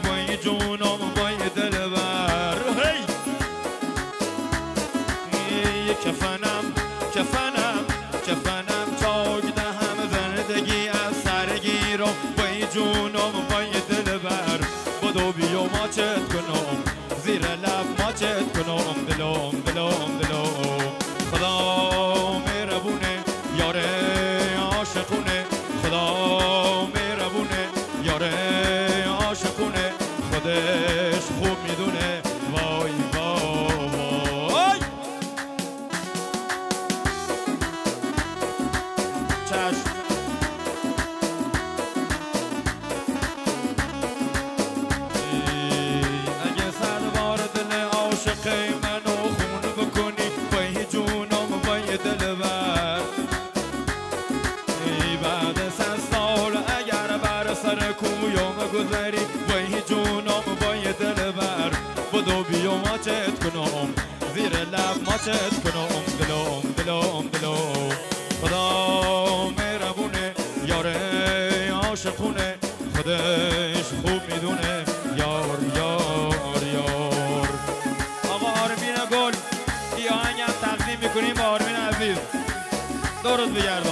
وای جونم وای دلبر هی کفنم کفنم کفنم چاک دهم زندگی از سرگیرم وای جونم وای دلبر بدو بیا ماچت کنم زیر لب ماچت کنم دلم دلم دلم خدا مهربونه یار عاشقونه خدا مهربونه یار عاشقونه خودش خوب میدونه وای وای چشم اگه سربار دل عاشق منو خون بکنی وای جونم وای دلبر بعد 100 سال اگر بر سر کویم گذری وای جونم وای دلبر بدو بیا ماچت کنم زیر لب ماچت کنم دلم دلم دلم خدا مهربونه یار عاشقونه خودش خوب میدونه یار یار یار آقا آرمین گل بیا هنگم تقدیم میکنیم با آرمین عزیز درود بگردم